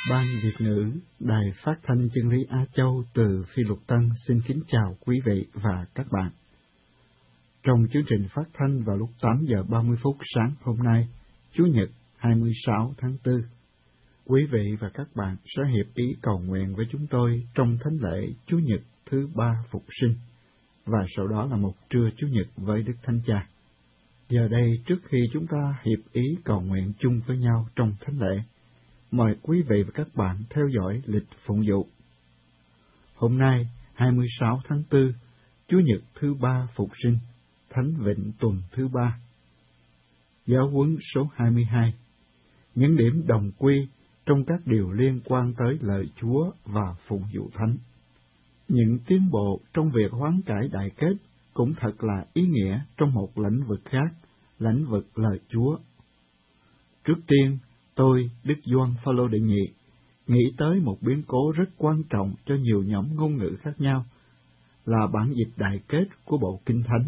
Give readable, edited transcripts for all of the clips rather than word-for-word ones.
Ban Việt ngữ Đài Phát thanh Chân lý Á Châu từ Phi Luật Tân xin kính chào quý vị và các bạn. Trong chương trình phát thanh vào lúc 8 giờ 30 phút sáng hôm nay, Chủ nhật 26 tháng 4, quý vị và các bạn sẽ hiệp ý cầu nguyện với chúng tôi trong thánh lễ Chủ nhật thứ ba Phục sinh, và sau đó là một trưa Chủ nhật với Đức Thánh Cha. Giờ đây, trước khi chúng ta hiệp ý cầu nguyện chung với nhau trong thánh lễ, mời quý vị và các bạn theo dõi lịch phụng vụ. Hôm nay, 26 tháng 4, Chủ nhật thứ ba Phục sinh, Thánh Vịnh tuần thứ ba. Giáo huấn số 22. Những điểm đồng quy trong các điều liên quan tới lời Chúa và phụng vụ thánh. Những tiến bộ trong việc hoán cải đại kết cũng thật là ý nghĩa trong một lĩnh vực khác, lĩnh vực lời Chúa. Trước tiên, tôi, Đức Gioan Phaolô đệ nhị, nghĩ tới một biến cố rất quan trọng cho nhiều nhóm ngôn ngữ khác nhau, là bản dịch đại kết của Bộ Kinh Thánh.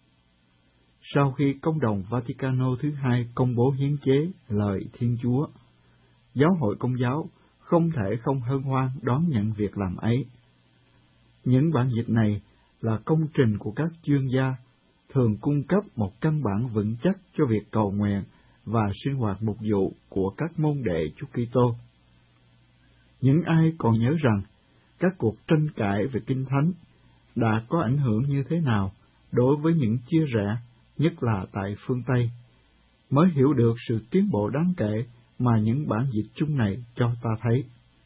Sau khi Công đồng Vaticano thứ hai công bố hiến chế lời Thiên Chúa, Giáo hội Công giáo không thể không hân hoan đón nhận việc làm ấy. Những bản dịch này là công trình của các chuyên gia, thường cung cấp một căn bản vững chắc cho việc cầu nguyện và sinh hoạt mục vụ của các môn đệ Chúa Kitô. Những ai còn nhớ rằng các cuộc tranh cãi về Kinh Thánh đã có ảnh hưởng như thế nào đối với những chia rẽ, nhất là tại phương Tây, mới hiểu được sự tiến bộ đáng kể mà những bản dịch chung này cho ta thấy.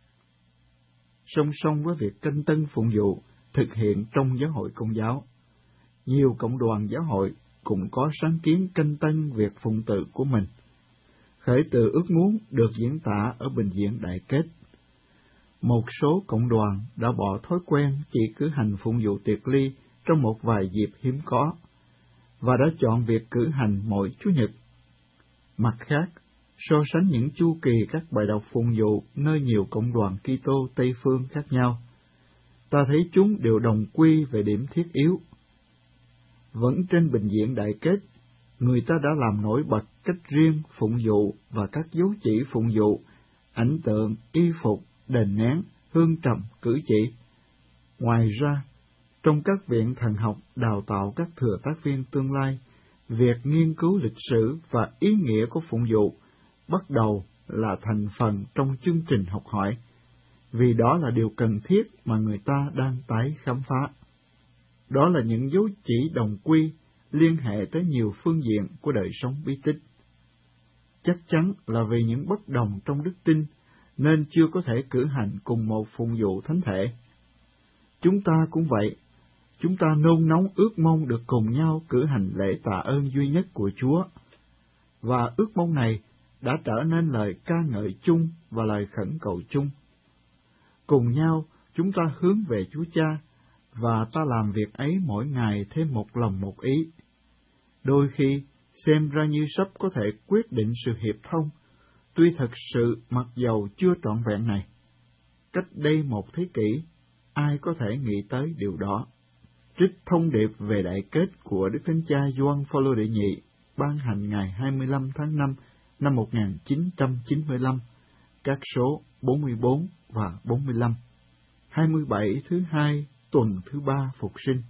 Song song với việc canh tân phụng vụ thực hiện trong giáo hội Công giáo, nhiều cộng đoàn giáo hội cũng có sáng kiến canh tân việc phụng tự của mình, khởi từ ước muốn được diễn tả ở bình diện đại kết. Một số cộng đoàn đã bỏ thói quen chỉ cử hành phụng vụ tiệc ly trong một vài dịp hiếm có, và đã chọn việc cử hành mỗi Chủ nhật. Mặt khác, so sánh những chu kỳ các bài đọc phụng vụ nơi nhiều cộng đoàn Kitô Tây phương khác nhau, ta thấy chúng đều đồng quy về điểm thiết yếu. Vẫn trên bình diện đại kết, người ta đã làm nổi bật cách riêng phụng vụ và các dấu chỉ phụng vụ, ảnh tượng, y phục, đền nén, hương trầm, cử chỉ. Ngoài ra, trong các viện thần học đào tạo các thừa tác viên tương lai, việc nghiên cứu lịch sử và ý nghĩa của phụng vụ bắt đầu là thành phần trong chương trình học hỏi, vì đó là điều cần thiết mà người ta đang tái khám phá. Đó là những dấu chỉ đồng quy liên hệ tới nhiều phương diện của đời sống bí tích. Chắc chắn là vì những bất đồng trong đức tin nên chưa có thể cử hành cùng một phụng vụ thánh thể. Chúng ta cũng vậy, chúng ta nôn nóng ước mong được cùng nhau cử hành lễ tạ ơn duy nhất của Chúa, và ước mong này đã trở nên lời ca ngợi chung và lời khẩn cầu chung. Cùng nhau, chúng ta hướng về Chúa Cha, và ta làm việc ấy mỗi ngày thêm một lòng một ý. Đôi khi, xem ra như sắp có thể quyết định sự hiệp thông, tuy thật sự mặc dầu chưa trọn vẹn này. Cách đây một thế kỷ, ai có thể nghĩ tới điều đó? Trích thông điệp về đại kết của Đức Thánh Cha Gioan Phaolô đệ nhị, ban hành ngày 25 tháng 5 năm 1995, các số 44 và 45. 27 thứ hai tuần thứ ba Phục sinh.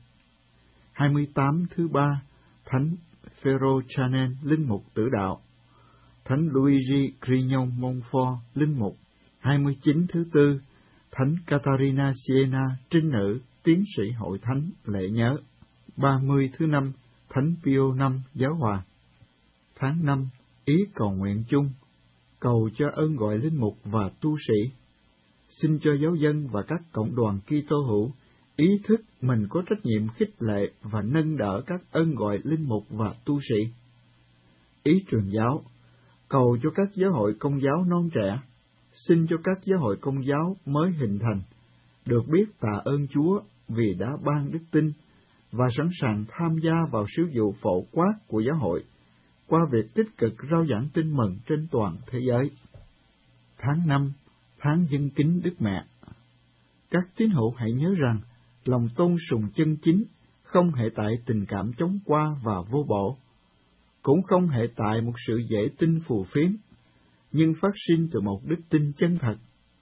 28 thứ ba, Thánh Phêrô Chanel, linh mục tử đạo. Thánh Luigi Grignon Montfort, linh mục. 29 thứ tư, Thánh Catarina Siena, trinh nữ, tiến sĩ hội thánh lễ nhớ. 30 thứ năm, Thánh Pio V, giáo hoàng. Tháng 5, ý cầu nguyện chung, cầu cho ơn gọi linh mục và tu sĩ. Xin cho giáo dân và các cộng đoàn Kitô hữu ý thức mình có trách nhiệm khích lệ và nâng đỡ các ơn gọi linh mục và tu sĩ. Ý truyền giáo, cầu cho các giáo hội Công giáo non trẻ, xin cho các giáo hội Công giáo mới hình thành được biết tạ ơn Chúa vì đã ban đức tin và sẵn sàng tham gia vào sứ vụ phổ quát của giáo hội qua việc tích cực rao giảng tin mừng trên toàn thế giới. Tháng 5, tháng dân kính Đức Mẹ. Các tín hữu hãy nhớ rằng lòng tôn sùng chân chính không hệ tại tình cảm chóng qua và vô bổ, cũng không hệ tại một sự dễ tin phù phiếm, nhưng phát sinh từ một đức tin chân thật,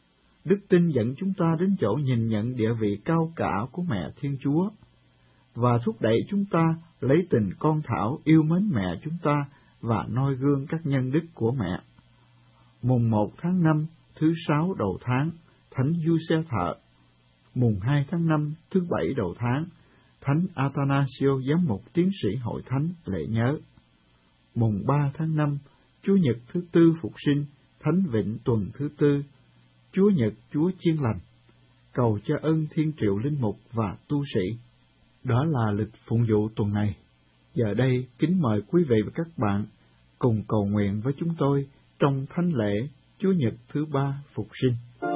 Đức tin dẫn chúng ta đến chỗ nhìn nhận địa vị cao cả của mẹ Thiên Chúa, và thúc đẩy chúng ta lấy tình con thảo yêu mến mẹ chúng ta và noi gương các nhân đức của mẹ. Mùng 1 tháng 5, thứ 6 đầu tháng, Thánh Giuse Thợ. Mùng 2 tháng 5, thứ 7 đầu tháng, Thánh Athanasio Giám mục Tiến sĩ Hội Thánh lễ nhớ. Mùng 3 tháng 5, Chúa Nhật thứ 4 Phục sinh, Thánh Vịnh tuần thứ 4, Chúa Nhật Chúa Chiên Lành, cầu cho ân thiên triệu linh mục và tu sĩ. Đó là lịch phụng vụ tuần này. Giờ đây, kính mời quý vị và các bạn cùng cầu nguyện với chúng tôi trong thánh lễ Chúa Nhật thứ 3 Phục sinh.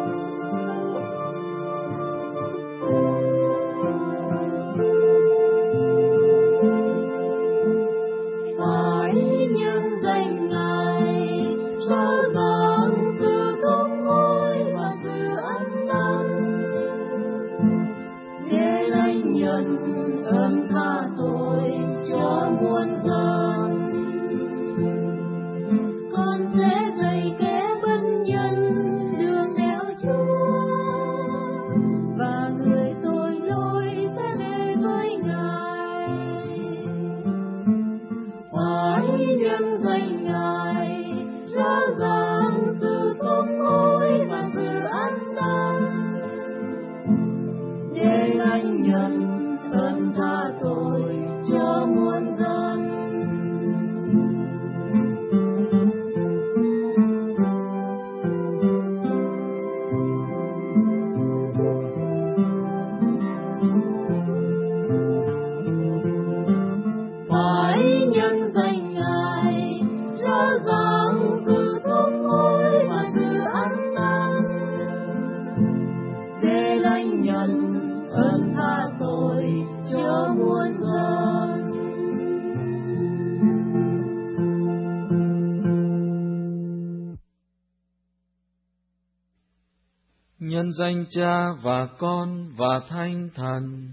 Nhân danh Cha và Con và Thánh Thần.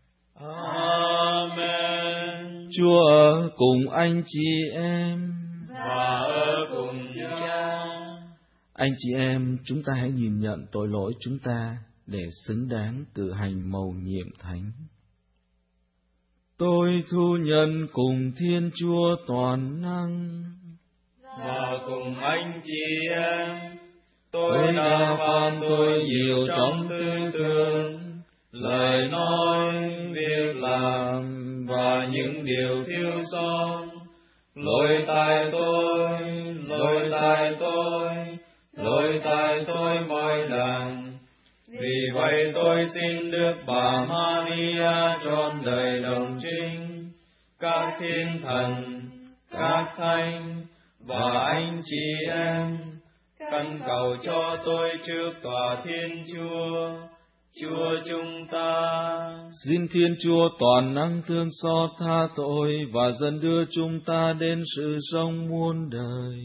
Amen. Chúa ở cùng anh chị em và ở cùng Cha. Anh chị em, chúng ta hãy nhìn nhận tội lỗi chúng ta để xứng đáng cử hành mầu nhiệm thánh. Tôi thu nhận cùng Thiên Chúa toàn năng và cùng anh chị em, tôi đã phạm tội nhiều trong tư tưởng, lời nói, việc làm và những điều thiếu sót. Lỗi tại tôi mọi lần. Vì vậy tôi xin Đức Bà Maria trọn đời đồng trinh, các thiên thần, các thánh và anh chị em khẩn cầu cho tôi trước tòa Thiên Chúa, Chúa chúng ta. Xin Thiên Chúa toàn năng thương xót tha tội và dẫn đưa chúng ta đến sự sống muôn đời.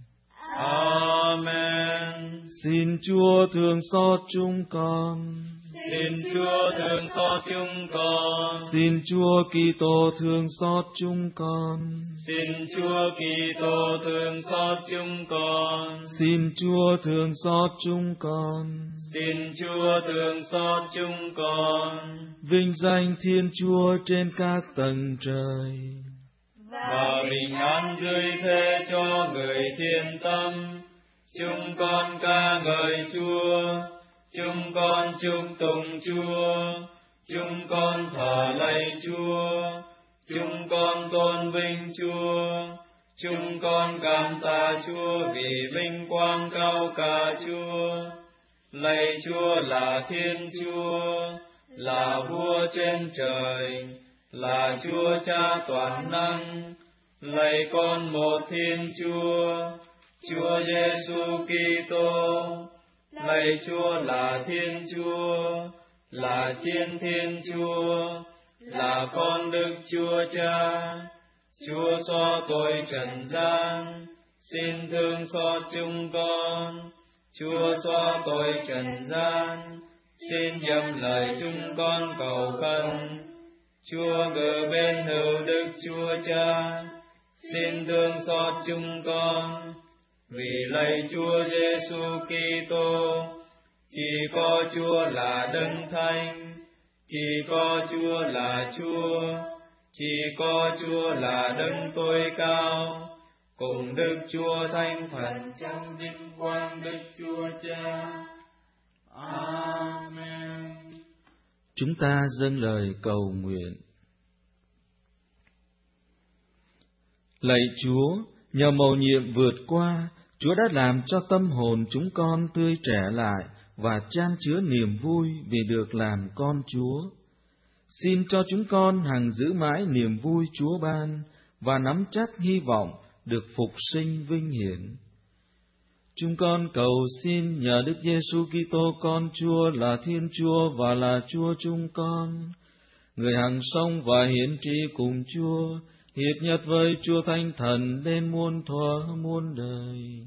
Amen. Xin Chúa thương xót chúng con. Xin Chúa thương xót chúng con. Xin Chúa Kitô thương xót chúng con. Xin Chúa Kitô thương xót chúng con. Xin Chúa thương xót chúng con. Xin Chúa thương xót chúng con. Vinh danh Thiên Chúa trên các tầng trời, và bình an dưới thế cho người thiên tâm. Chúng con ca ngợi Chúa, chúng con chúc tụng Chúa, chúng con thờ lạy Chúa, chúng con tôn vinh Chúa, chúng con cảm tạ Chúa vì vinh quang cao cả Chúa. Lạy Chúa là Thiên Chúa, là Vua trên trời, là Chúa Cha toàn năng. Lạy con một Thiên Chúa, Chúa Giêsu Kitô. Lạy Chúa là Thiên Chúa, là Chiến Thiên Chúa, là con Đức Chúa Cha. Chúa xóa tội trần gian, xin thương xót chúng con. Chúa xóa tội trần gian, xin dâng lời chúng con cầu khẩn. Chúa ngự bên hữu Đức Chúa Cha, xin thương xót chúng con. Vì lạy Chúa Giêsu Kitô, chỉ có Chúa là Đấng Thánh, chỉ có Chúa là Chúa, chỉ có Chúa là Đấng tối cao, cùng Đức Chúa Thánh Thần trong vinh quang Đức Chúa Cha. Amen. Chúng ta dâng lời cầu nguyện. Lạy Chúa, nhờ mầu nhiệm vượt qua, Chúa đã làm cho tâm hồn chúng con tươi trẻ lại và chan chứa niềm vui vì được làm con Chúa. Xin cho chúng con hằng giữ mãi niềm vui Chúa ban và nắm chắc hy vọng được phục sinh vinh hiển. Chúng con cầu xin nhờ Đức Giêsu Kitô con Chúa là Thiên Chúa và là Chúa chúng con, người hằng sống và hiển trị cùng Chúa, hiệp nhất với Chúa Thánh Thần đến muôn thuở muôn đời.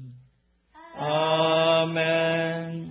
Amen.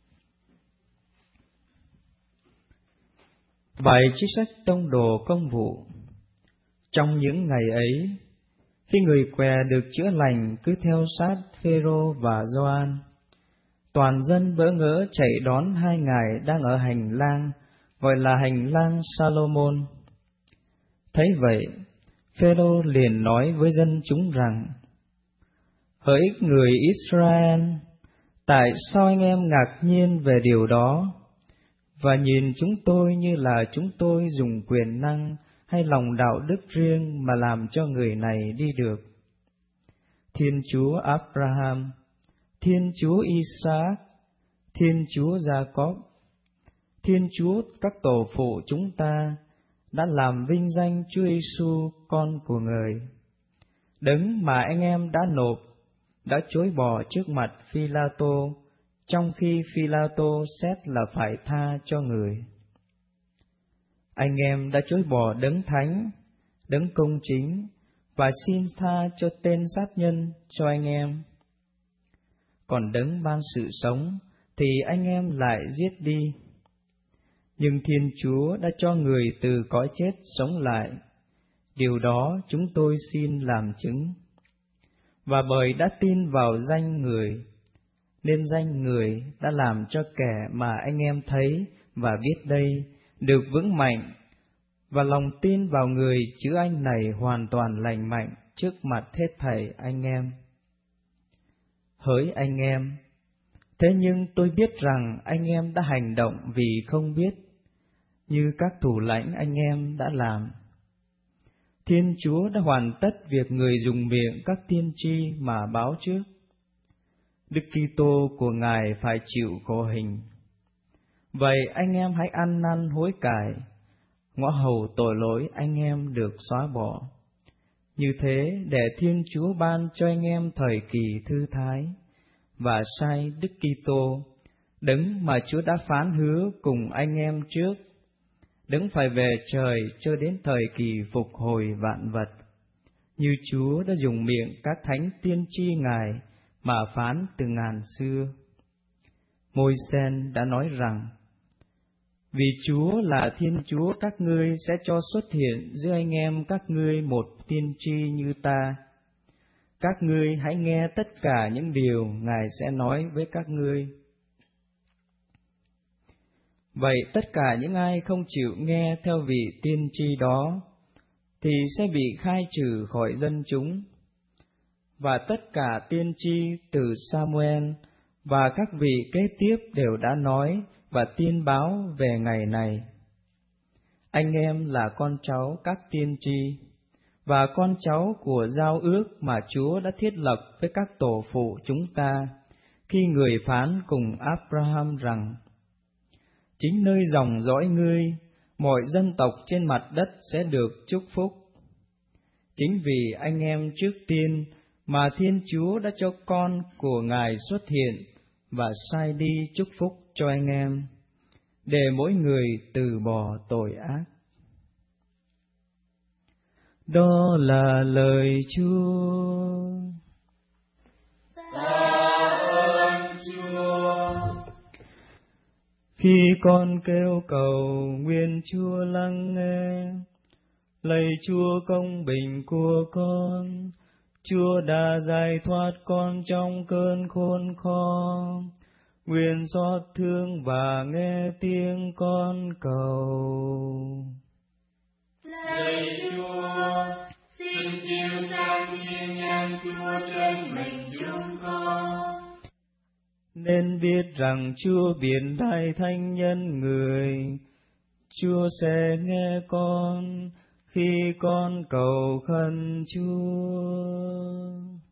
Bài trích sách Tông đồ Công vụ. Trong những ngày ấy, khi người què được chữa lành cứ theo sát Phêrô và Gioan, toàn dân bỡ ngỡ chạy đón hai ngài đang ở hành lang gọi là hành lang Salomon. Thấy vậy, Phêrô liền nói với dân chúng rằng: Hỡi người Israel, tại sao anh em ngạc nhiên về điều đó, và nhìn chúng tôi như là chúng tôi dùng quyền năng hay lòng đạo đức riêng mà làm cho người này đi được? Thiên Chúa Abraham, Thiên Chúa Isaac, Thiên Chúa Gia-cốp, Thiên Chúa các tổ phụ chúng ta đã làm vinh danh Chúa Giêsu con của người, Đấng mà anh em đã nộp, đã chối bỏ trước mặt Phi-la-tô, trong khi Phi-la-tô xét là phải tha cho người. Anh em đã chối bỏ Đấng Thánh, Đấng công chính, và xin tha cho tên sát nhân cho anh em. Còn Đấng ban sự sống thì anh em lại giết đi. Nhưng Thiên Chúa đã cho người từ cõi chết sống lại, điều đó chúng tôi xin làm chứng. Và bởi đã tin vào danh người, nên danh người đã làm cho kẻ mà anh em thấy và biết đây được vững mạnh, và lòng tin vào người chữ anh này hoàn toàn lành mạnh trước mặt hết thảy anh em. Hỡi anh em, thế nhưng tôi biết rằng anh em đã hành động vì không biết, như các thủ lãnh anh em đã làm. Thiên Chúa đã hoàn tất việc người dùng miệng các tiên tri mà báo trước. Đức Kitô của Ngài phải chịu khổ hình. Vậy anh em hãy ăn năn hối cải, ngõ hầu tội lỗi anh em được xóa bỏ. Như thế để Thiên Chúa ban cho anh em thời kỳ thư thái, và sai Đức Kitô, Đấng mà Chúa đã phán hứa cùng anh em trước, Đấng phải về trời cho đến thời kỳ phục hồi vạn vật, như Chúa đã dùng miệng các thánh tiên tri Ngài mà phán từ ngàn xưa. Môi-se đã nói rằng: Vì Chúa là Thiên Chúa các ngươi sẽ cho xuất hiện giữa anh em các ngươi một tiên tri như ta. Các ngươi hãy nghe tất cả những điều Ngài sẽ nói với các ngươi. Vậy tất cả những ai không chịu nghe theo vị tiên tri đó thì sẽ bị khai trừ khỏi dân chúng. Và tất cả tiên tri từ Samuel và các vị kế tiếp đều đã nói và tiên báo về ngày này. Anh em là con cháu các tiên tri và con cháu của giao ước mà Chúa đã thiết lập với các tổ phụ chúng ta, khi người phán cùng Abraham rằng: Chính nơi dòng dõi ngươi, mọi dân tộc trên mặt đất sẽ được chúc phúc. Chính vì anh em trước tiên mà Thiên Chúa đã cho con của Ngài xuất hiện và sai đi chúc phúc cho anh em, để mỗi người từ bỏ tội ác. Đó là lời Chúa. Tạ ơn Chúa. Khi con kêu cầu, nguyện Chúa lắng nghe. Lạy Chúa công bình của con, Chúa đã giải thoát con trong cơn khốn khó. nguyện xót thương và nghe tiếng con cầu. Lạy Chúa, xin chiếu sáng thiên nhãn Chúa trên mình chúng con. Nên biết rằng Chúa biển đại thánh nhân người, Chúa sẽ nghe con khi con cầu khẩn Chúa.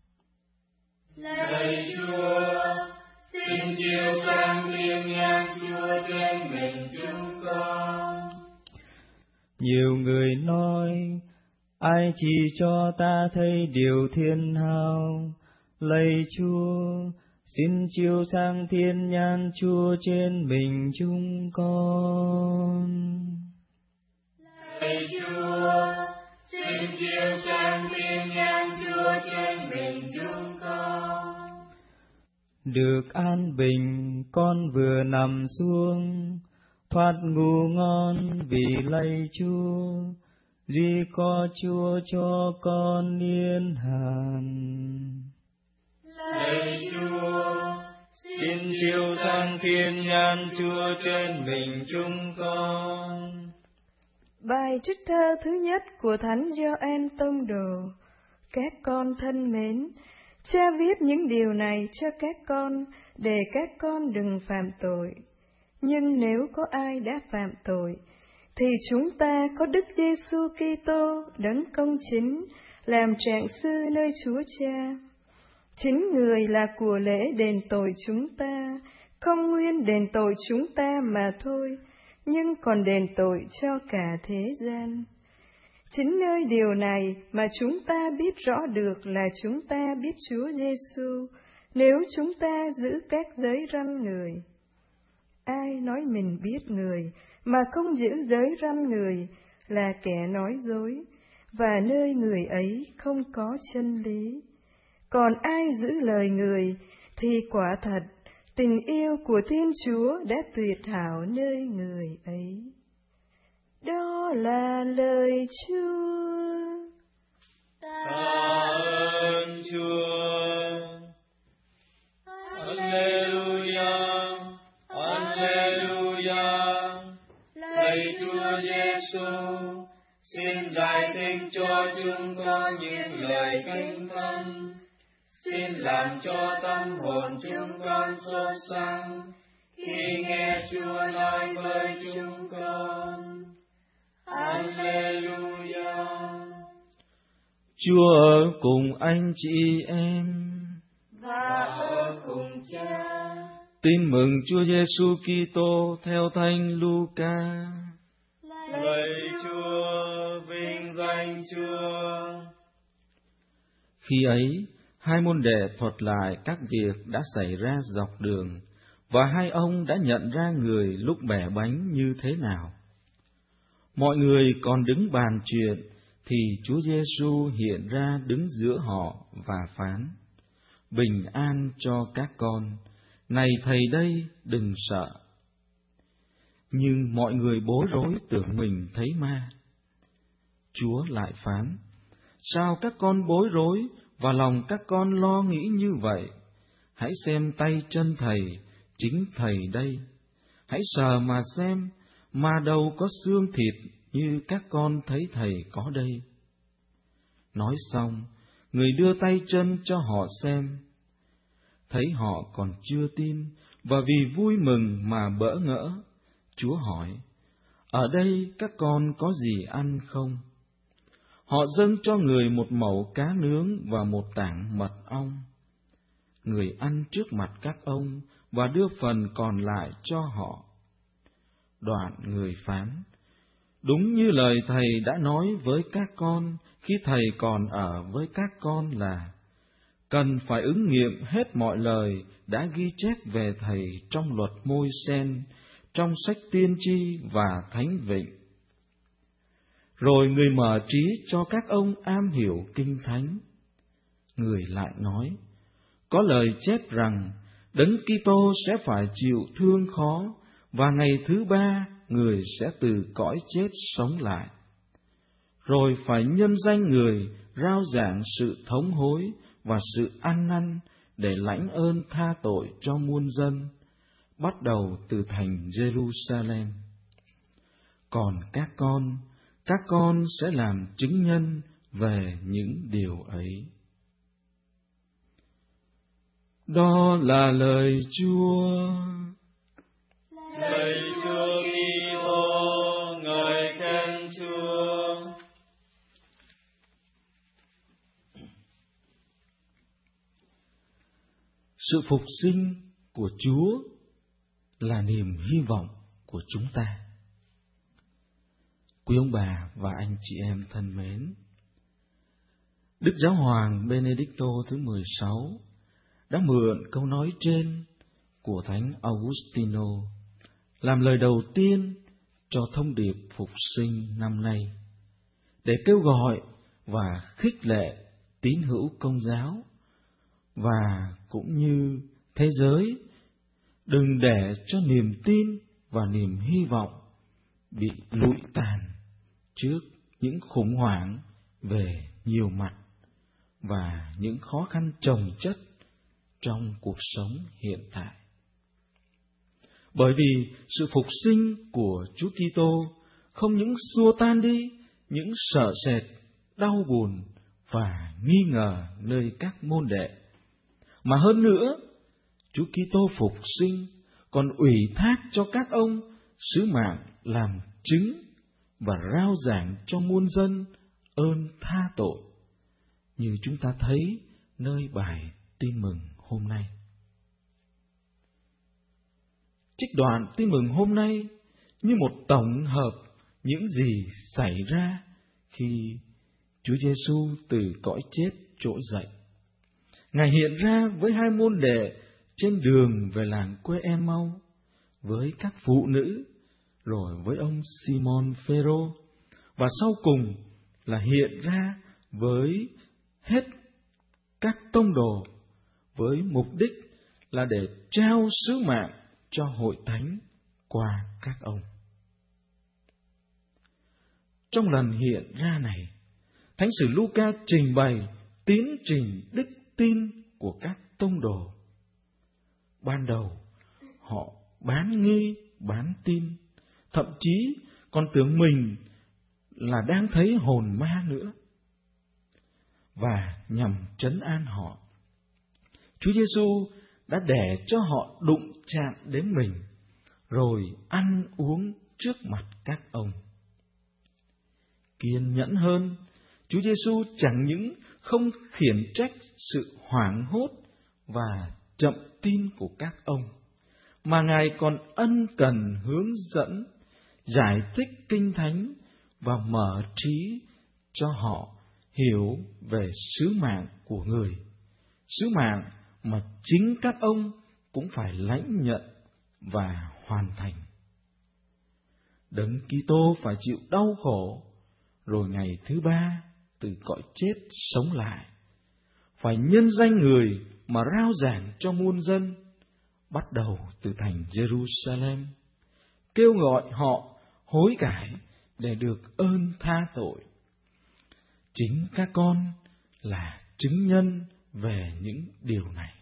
Lạy Chúa, xin chiếu sáng thiên nhãn Chúa trên mình chúng con. Nhiều người nói, ai chỉ cho ta thấy điều thiên hào. Lạy Chúa, xin chiếu sang thiên nhãn Chúa trên mình chúng con. Lạy Chúa, xin chiếu sang thiên nhãn Chúa trên mình chúng con. Được an bình, con vừa nằm xuống, thoát ngủ ngon vì lạy Chúa, duy có Chúa cho con yên hàn. Lạy Chúa, Xin chiếu sang thiên nhãn Chúa trên mình chúng con. Bài trích thơ thứ nhất của Thánh Gioan Tông Đồ. Các con thân mến, Cha viết những điều này cho các con, để các con đừng phạm tội. Nhưng nếu có ai đã phạm tội, thì chúng ta có Đức Giêsu Kitô đấng công chính, làm trạng sư nơi Chúa Cha. Chính Người là của lễ đền tội chúng ta, không nguyên đền tội chúng ta mà thôi, nhưng còn đền tội cho cả thế gian. Chính nơi điều này mà chúng ta biết rõ được là chúng ta biết Chúa Giêsu, nếu chúng ta giữ các giới răn Người. Ai nói mình biết Người mà không giữ giới răn Người là kẻ nói dối, và nơi Người ấy không có chân lý. Còn ai giữ lời Người thì quả thật tình yêu của Thiên Chúa đã tuyệt hảo nơi Người ấy. Đó là lời Chúa. Tạ ơn Chúa. Alleluia, Alleluia. Lạy Chúa Giêsu, xin giải thích cho chúng con những lời kinh thánh. Xin làm cho tâm hồn chúng con sốt sắng khi nghe Chúa nói với chúng con. Alleluia. Chúa ở cùng anh chị em Và ở cùng Cha. Tin mừng Chúa Giêsu Kitô theo Thánh Luca. Lạy Chúa, vinh danh Chúa. Khi ấy, hai môn đệ thuật lại các việc đã xảy ra dọc đường, và hai ông đã nhận ra người lúc bẻ bánh như thế nào. Mọi người còn đứng bàn chuyện, thì Chúa Giêsu hiện ra đứng giữa họ và phán: Bình an cho các con, này Thầy đây, đừng sợ. Nhưng mọi người bối rối tưởng mình thấy ma. Chúa lại phán: Sao các con bối rối và lòng các con lo nghĩ như vậy? Hãy xem tay chân Thầy, chính Thầy đây. Hãy sờ mà xem, mà đâu có xương thịt như các con thấy Thầy có đây. Nói xong, người đưa tay chân cho họ xem. Thấy họ còn chưa tin, và vì vui mừng mà bỡ ngỡ, Chúa hỏi: Ở đây các con có gì ăn không? Họ dâng cho người một mẩu cá nướng và một tảng mật ong. Người ăn trước mặt các ông và đưa phần còn lại cho họ. Đoạn người phán: Đúng như lời Thầy đã nói với các con khi Thầy còn ở với các con là: Cần phải ứng nghiệm hết mọi lời đã ghi chép về Thầy trong luật Môi-sen, trong sách tiên tri và thánh vịnh. Rồi người mở trí cho các ông am hiểu kinh thánh. Người lại nói: Có lời chép rằng Đấng Kitô sẽ phải chịu thương khó, và ngày thứ ba người sẽ từ cõi chết sống lại. Rồi phải nhân danh người rao giảng sự thống hối và sự ăn năn để lãnh ơn tha tội cho muôn dân, bắt đầu từ thành Jerusalem. Còn các con sẽ làm chứng nhân về những điều ấy. Đó là lời Chúa. Lạy Chúa Kitô, ngợi khen Chúa. Sự phục sinh của Chúa là niềm hy vọng của chúng ta. Quý ông bà và anh chị em thân mến, Đức Giáo hoàng Benedicto thứ 16 đã mượn câu nói trên của Thánh Augustino làm lời đầu tiên cho thông điệp phục sinh năm nay, để kêu gọi và khích lệ tín hữu Công giáo và cũng như thế giới đừng để cho niềm tin và niềm hy vọng bị lụi tàn trước những khủng hoảng về nhiều mặt và những khó khăn chồng chất trong cuộc sống hiện tại. Bởi vì sự phục sinh của Chúa Kitô không những xua tan đi những sợ sệt, đau buồn và nghi ngờ nơi các môn đệ, mà hơn nữa, Chúa Kitô phục sinh còn ủy thác cho các ông sứ mạng làm chứng và rao giảng cho muôn dân ơn tha tội, như chúng ta thấy nơi bài tin mừng hôm nay. Trích đoạn tin mừng hôm nay như một tổng hợp những gì xảy ra khi Chúa Giêsu từ cõi chết trỗi dậy. Ngài hiện ra với hai môn đệ trên đường về làng quê Em-mau, với các phụ nữ, rồi với ông Simon Phêrô, và sau cùng là hiện ra với hết các tông đồ, với mục đích là để trao sứ mạng cho hội thánh qua các ông. Trong lần hiện ra này, Thánh sử Luca trình bày tiến trình đức tin của các tông đồ. Ban đầu, họ bán nghi, bán tin, thậm chí còn tưởng mình là đang thấy hồn ma nữa. Và nhằm trấn an họ, Chúa Giêsu đã để cho họ đụng chạm đến mình, rồi ăn uống trước mặt các ông. Kiên nhẫn hơn, Chúa Giêsu chẳng những không khiển trách sự hoảng hốt và chậm tin của các ông, mà Ngài còn ân cần hướng dẫn, giải thích Kinh Thánh và mở trí cho họ hiểu về sứ mạng của người, sứ mạng mà chính các ông cũng phải lãnh nhận và hoàn thành. Đấng Kitô phải chịu đau khổ, rồi ngày thứ ba từ cõi chết sống lại, phải nhân danh người mà rao giảng cho muôn dân, bắt đầu từ thành Jerusalem, kêu gọi họ hối cải để được ơn tha tội. Chính các con là chứng nhân về những điều này.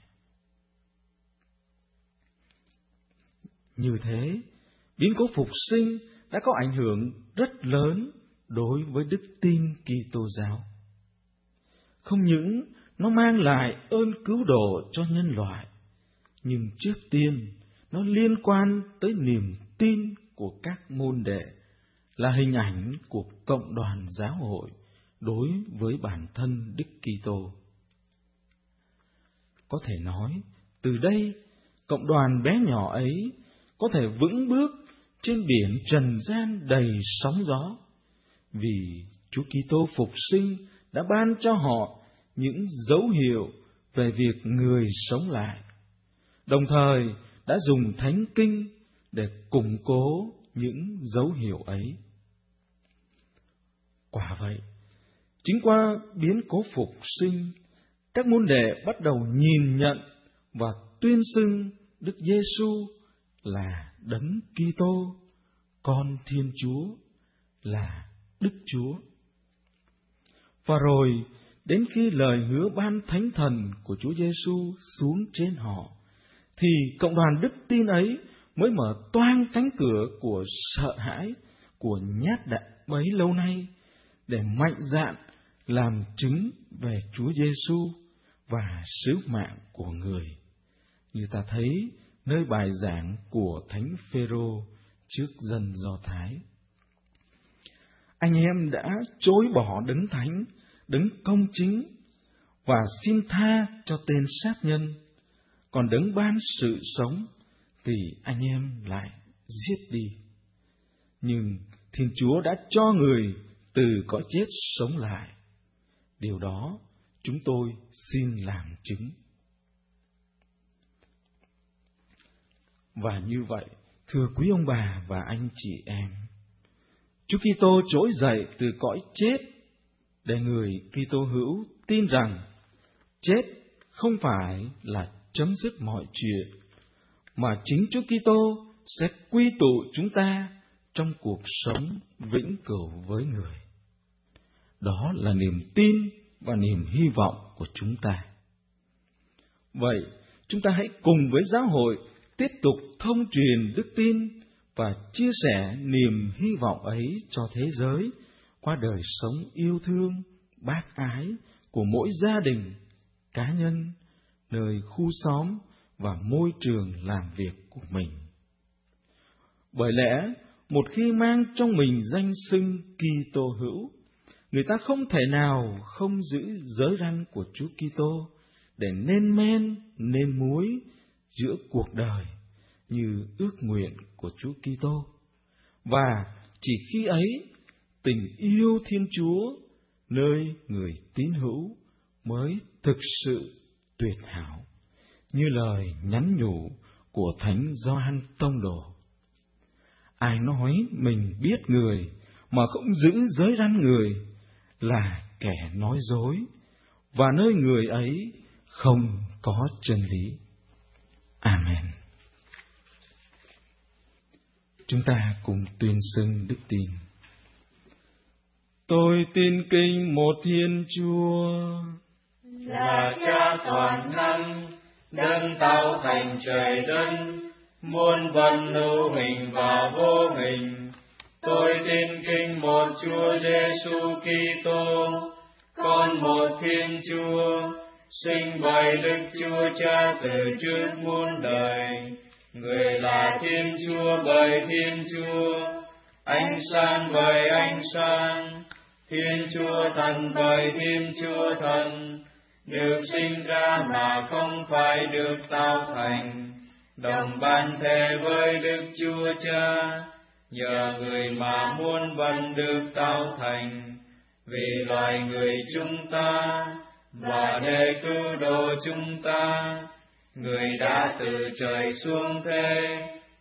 Như thế, biến cố phục sinh đã có ảnh hưởng rất lớn đối với đức tin Kitô giáo. Không những nó mang lại ơn cứu độ cho nhân loại, nhưng trước tiên nó liên quan tới niềm tin của các môn đệ, là hình ảnh của cộng đoàn giáo hội đối với bản thân Đức Kitô. Có thể nói, từ đây, cộng đoàn bé nhỏ ấy có thể vững bước trên biển trần gian đầy sóng gió, vì Chúa Kitô phục sinh đã ban cho họ những dấu hiệu về việc người sống lại, đồng thời đã dùng Thánh Kinh để củng cố những dấu hiệu ấy. Quả vậy, chính qua biến cố phục sinh, các môn đệ bắt đầu nhìn nhận và tuyên xưng Đức Giêsu là Đấng Kitô, Con Thiên Chúa, là Đức Chúa. Và rồi, đến khi lời hứa ban Thánh Thần của Chúa Giêsu xuống trên họ, thì cộng đoàn đức tin ấy mới mở toang cánh cửa của sợ hãi, của nhát đạn bấy lâu nay, để mạnh dạn làm chứng về Chúa Giêsu và sứ mạng của Người, như ta thấy nơi bài giảng của Thánh Phêrô trước dân Do Thái. Anh em đã chối bỏ đấng thánh, đấng công chính và xin tha cho tên sát nhân, còn đấng ban sự sống thì anh em lại giết đi. Nhưng Thiên Chúa đã cho người từ cõi chết sống lại. Điều đó chúng tôi xin làm chứng. Và như vậy, thưa quý ông bà và anh chị em, Chúa Kitô trỗi dậy từ cõi chết để người Kitô hữu tin rằng chết không phải là chấm dứt mọi chuyện, mà chính Chúa Kitô sẽ quy tụ chúng ta trong cuộc sống vĩnh cửu với Người. Đó là niềm tin và niềm hy vọng của chúng ta. Vậy, chúng ta hãy cùng với giáo hội tiếp tục thông truyền đức tin và chia sẻ niềm hy vọng ấy cho thế giới qua đời sống yêu thương, bác ái của mỗi gia đình, cá nhân, nơi khu xóm và môi trường làm việc của mình. Bởi lẽ, một khi mang trong mình danh xưng Kitô hữu, người ta không thể nào không giữ giới răn của Chúa Kitô để nên men, nên muối giữa cuộc đời như ước nguyện của Chúa Kitô. Và chỉ khi ấy, tình yêu Thiên Chúa nơi người tín hữu mới thực sự tuyệt hảo, như lời nhắn nhủ của Thánh Gioan Tông Đồ. Ai nói mình biết Người mà không giữ giới răn Người là kẻ nói dối, và nơi người ấy không có chân lý. Amen. Chúng ta cùng tuyên xưng đức tin. Tôi tin kính một Thiên Chúa, là Cha toàn năng, đấng tạo thành trời đất, muôn vật hữu hình và vô hình. Tôi tin kính một Chúa Giêsu Kitô, con một Thiên Chúa, sinh bởi Đức Chúa Cha từ trước muôn đời. Người là Thiên Chúa bởi Thiên Chúa, ánh sáng bởi ánh sáng, Thiên Chúa Thần bởi Thiên Chúa Thần, được sinh ra mà không phải được tạo thành, đồng ban thể với Đức Chúa Cha, nhờ Người mà muôn vật được tạo thành, vì loài người chúng ta và để cứu độ chúng ta. Người đã từ trời xuống thế,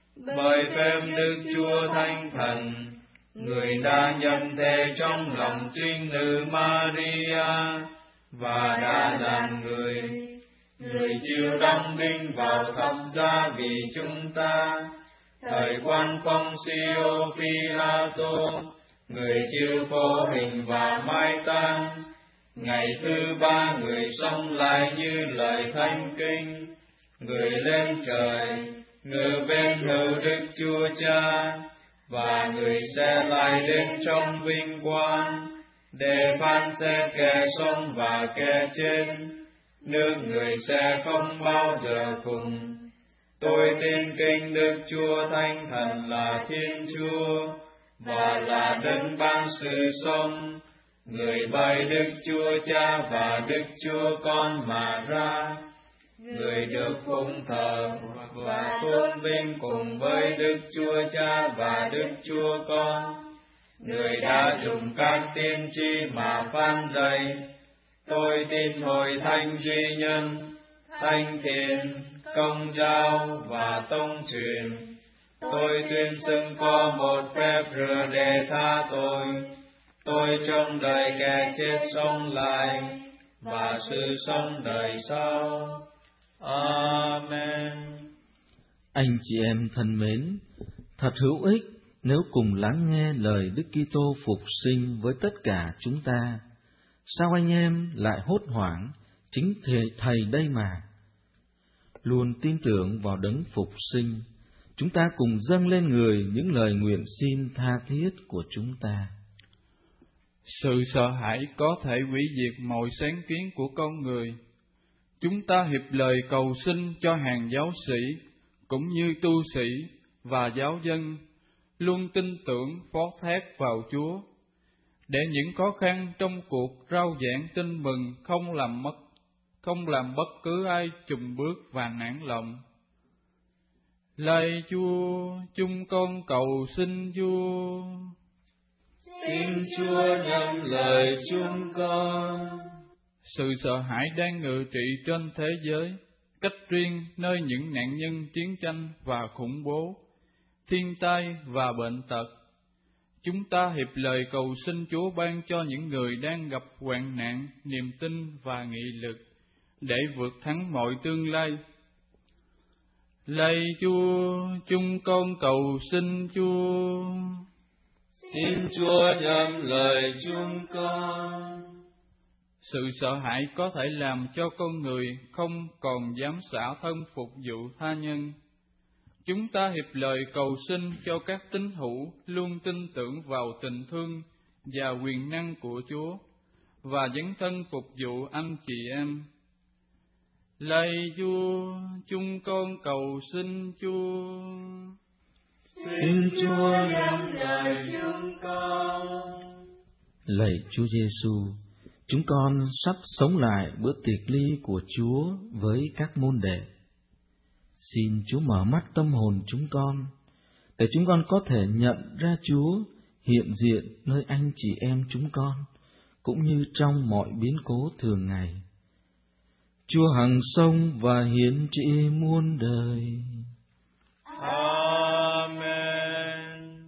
bởi phép Đức Chúa Thánh Thần, Người đã nhận thể trong lòng trinh nữ Maria, và đã làm người. Người chịu đóng đinh vào thập giá vì chúng ta. Thời quan Poncio Pilato, Người chịu khổ hình và mai táng. Ngày thứ ba Người sống lại như lời Thánh Kinh. Người lên trời, ngự bên hữu Đức Chúa Cha, và Người sẽ lại đến trong vinh quang, để phán xét kẻ sống và kẻ chết. Nước Người sẽ không bao giờ cùng. Tôi tin kính Đức Chúa Thánh Thần là Thiên Chúa, và là đấng ban sự sống. Người bởi Đức Chúa Cha và Đức Chúa Con mà ra. Người được phụng thờ và tôn vinh cùng với Đức Chúa Cha và Đức Chúa Con. Người đã dùng các tiên tri mà phán dạy. Tôi tin Hội Thánh duy nhân, thánh thiện, công giáo và tông truyền. Tôi tuyên xưng có một phép rửa để tha tội. Tôi trông đợi kẻ chết sống lại và sự sống đời sau. Amen. Anh chị em thân mến, thật hữu ích nếu cùng lắng nghe lời Đức Kitô phục sinh với tất cả chúng ta. Sao anh em lại hốt hoảng? Chính Thầy đây mà. luôn tin tưởng vào đấng phục sinh, chúng ta cùng dâng lên Người những lời nguyện xin tha thiết của chúng ta. Sự sợ hãi có thể hủy diệt mọi sáng kiến của con người. Chúng ta hiệp lời cầu xin cho hàng giáo sĩ, cũng như tu sĩ và giáo dân, luôn tin tưởng phó thác vào Chúa, để những khó khăn trong cuộc rao giảng tin mừng không làm bất cứ ai chùn bước và nản lòng. Lạy Chúa, chúng con cầu xin Chúa. Xin Chúa nhắm lời chúng con. Sự sợ hãi đang ngự trị trên thế giới, cách riêng nơi những nạn nhân chiến tranh và khủng bố, thiên tai và bệnh tật. Chúng ta hiệp lời cầu xin Chúa ban cho những người đang gặp hoạn nạn niềm tin và nghị lực để vượt thắng mọi tương lai. Lạy Chúa, chúng con cầu xin Chúa. Xin Chúa nhắm lời chúng con. Sự sợ hãi có thể làm cho con người không còn dám xả thân phục vụ tha nhân. Chúng ta hiệp lời cầu xin cho các tín hữu luôn tin tưởng vào tình thương và quyền năng của Chúa và dấn thân phục vụ anh chị em. Lạy Chúa, chúng con cầu xin Chúa. Xin Chúa nhắm lời chúng con. Lạy Chúa Giêsu, chúng con sắp sống lại bữa tiệc ly của Chúa với các môn đệ. Xin Chúa mở mắt tâm hồn chúng con, để chúng con có thể nhận ra Chúa hiện diện nơi anh chị em chúng con, cũng như trong mọi biến cố thường ngày. Chúa hằng sống và hiển trị muôn đời. Amen.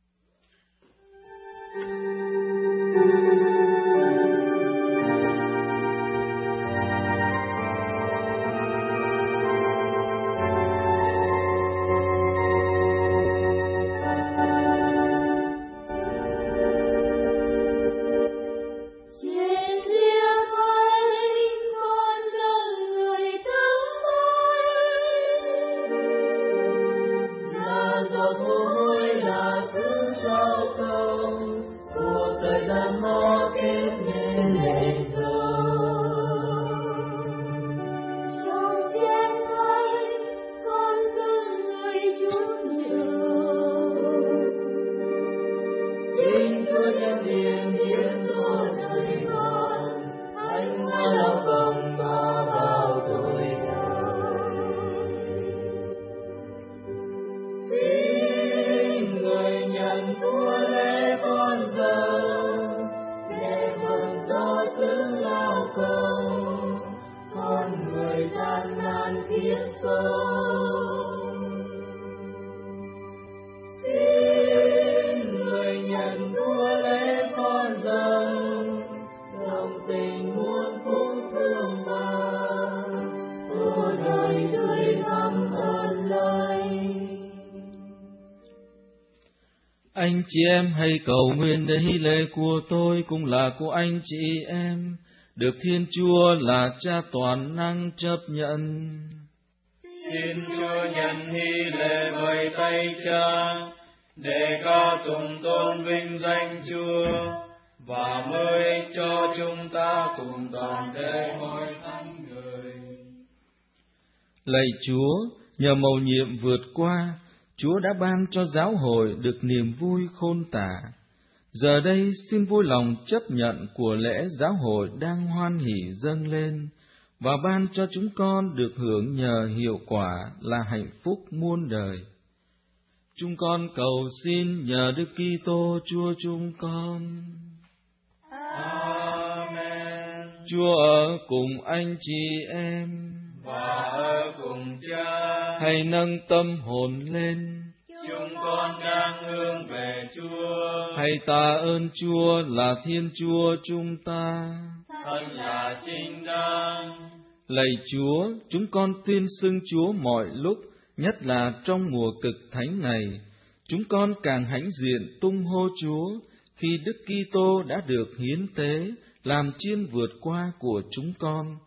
Anh chị em hãy cầu nguyện để hy lễ của tôi cũng là của anh chị em, được Thiên Chúa là Cha toàn năng chấp nhận. Xin Chúa nhận hy lễ với tay Cha, để ca tụng tôn vinh danh Chúa, và mới cho chúng ta cùng toàn thể mọi thánh người. Lạy Chúa, nhờ mầu nhiệm vượt qua, Chúa đã ban cho giáo hội được niềm vui khôn tả. Giờ đây xin vui lòng chấp nhận của lễ giáo hội đang hoan hỷ dâng lên, và ban cho chúng con được hưởng nhờ hiệu quả là hạnh phúc muôn đời. Chúng con cầu xin nhờ Đức Kitô Chúa chúng con. Amen. Chúa ở cùng anh chị em, và ở cùng Cha. hãy nâng tâm hồn lên. Chúng con đang hướng về Chúa. Hãy tạ ơn Chúa là Thiên Chúa chúng ta. Thân là chính đáng. Lạy Chúa, chúng con tuyên xưng Chúa mọi lúc, nhất là trong mùa cực thánh này. Chúng con càng hãnh diện tung hô Chúa khi Đức Kitô đã được hiến tế làm chiên vượt qua của chúng con.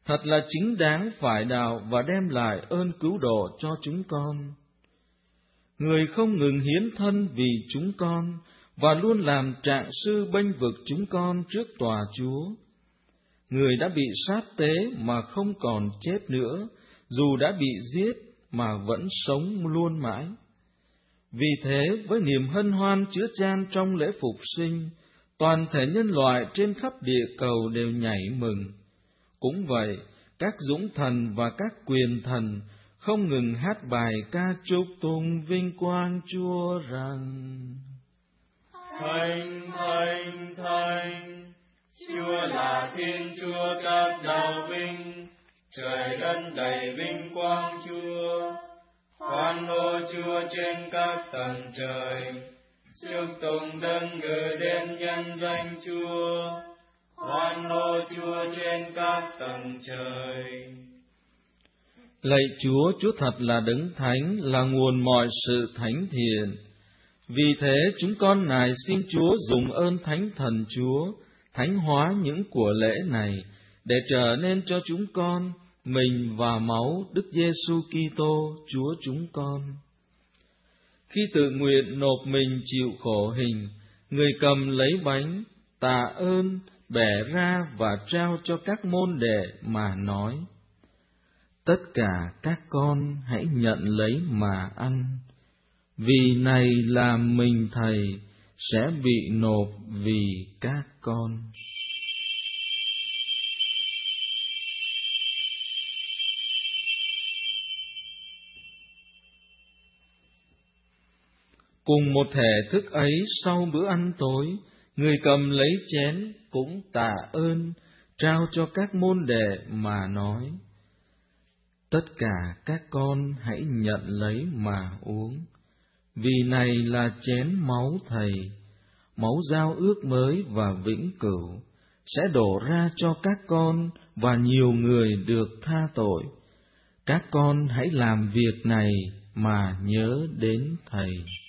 thật là chính đáng phải đạo và đem lại ơn cứu độ cho chúng con. Người không ngừng hiến thân vì chúng con và luôn làm trạng sư bênh vực chúng con trước tòa Chúa. Người đã bị sát tế mà không còn chết nữa, dù đã bị giết mà vẫn sống luôn mãi. Vì thế, với niềm hân hoan chứa chan trong lễ phục sinh, toàn thể nhân loại trên khắp địa cầu đều nhảy mừng. Cũng vậy, các dũng thần và các quyền thần không ngừng hát bài ca chúc tụng vinh quang Chúa rằng: Thánh, thánh, thánh, Chúa là Thiên Chúa các đạo binh, trời đất đầy vinh quang Chúa. Hoan hô Chúa trên các tầng trời, chúc tụng đấng ngự đến nhân danh Chúa. Hoan hô Chúa trên các tầng trời. Lạy Chúa, Chúa thật là đấng thánh, là nguồn mọi sự thánh thiện. Vì thế chúng con nài xin Chúa dùng ơn Thánh Thần Chúa thánh hóa những của lễ này, để trở nên cho chúng con mình và máu Đức Giêsu Kitô Chúa chúng con. Khi tự nguyện nộp mình chịu khổ hình, người cầm lấy bánh, tạ ơn, bẻ ra và trao cho các môn đệ mà nói: Tất cả các con hãy nhận lấy mà ăn, vì này là mình Thầy sẽ bị nộp vì các con. Cùng một thể thức ấy, sau bữa ăn tối, người cầm lấy chén cũng tạ ơn, trao cho các môn đệ mà nói: Tất cả các con hãy nhận lấy mà uống, vì này là chén máu Thầy, máu giao ước mới và vĩnh cửu, sẽ đổ ra cho các con và nhiều người được tha tội. Các con hãy làm việc này mà nhớ đến Thầy.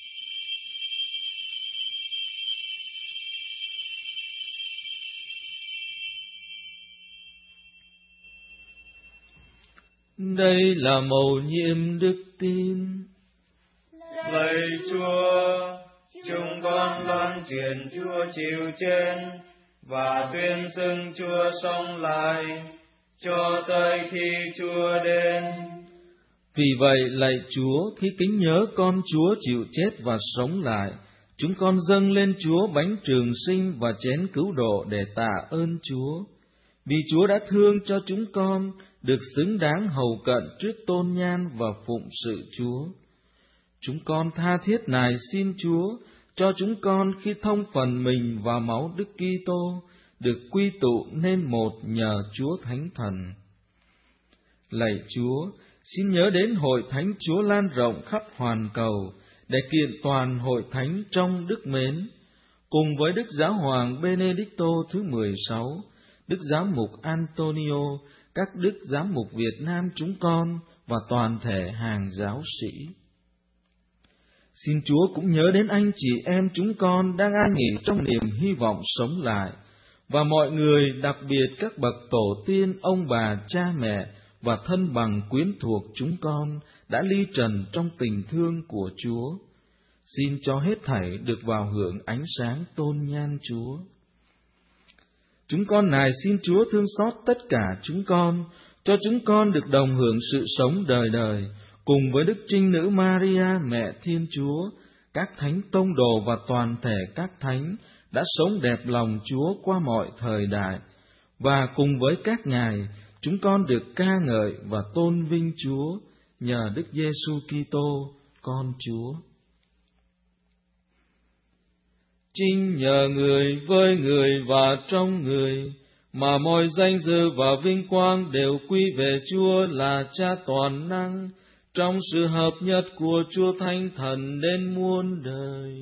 Đây là mầu nhiệm đức tin. Lạy Chúa, chúng con loan truyền Chúa chịu chết và tuyên xưng Chúa sống lại cho tới khi Chúa đến. Vì vậy, lạy Chúa, khi kính nhớ con Chúa chịu chết và sống lại, chúng con dâng lên Chúa bánh trường sinh và chén cứu độ để tạ ơn Chúa. Vì Chúa đã thương cho chúng con, được xứng đáng hầu cận trước tôn nhan và phụng sự Chúa. Chúng con tha thiết nài xin Chúa cho chúng con khi thông phần mình vào máu Đức Kitô được quy tụ nên một nhờ Chúa Thánh Thần. Lạy Chúa, xin nhớ đến hội thánh Chúa lan rộng khắp hoàn cầu để kiện toàn hội thánh trong đức mến, cùng với Đức Giáo hoàng Benedicto thứ 16, Đức Giám mục Antonio, các Đức Giám mục Việt Nam chúng con và toàn thể hàng giáo sĩ. Xin Chúa cũng nhớ đến anh chị em chúng con đang an nghỉ trong niềm hy vọng sống lại, và mọi người, đặc biệt các bậc tổ tiên, ông bà, cha mẹ và thân bằng quyến thuộc chúng con đã ly trần trong tình thương của Chúa. Xin cho hết thảy được vào hưởng ánh sáng tôn nhan Chúa. Chúng con nài xin Chúa thương xót tất cả chúng con, cho chúng con được đồng hưởng sự sống đời đời, cùng với Đức Trinh Nữ Maria, Mẹ Thiên Chúa, các thánh tông đồ và toàn thể các thánh đã sống đẹp lòng Chúa qua mọi thời đại, và cùng với các ngài, chúng con được ca ngợi và tôn vinh Chúa nhờ Đức Giêsu Kitô, con Chúa. Chính nhờ người, với người và trong người, mà mọi danh dự và vinh quang đều quy về Chúa là Cha toàn năng, trong sự hợp nhất của Chúa Thánh Thần đến muôn đời.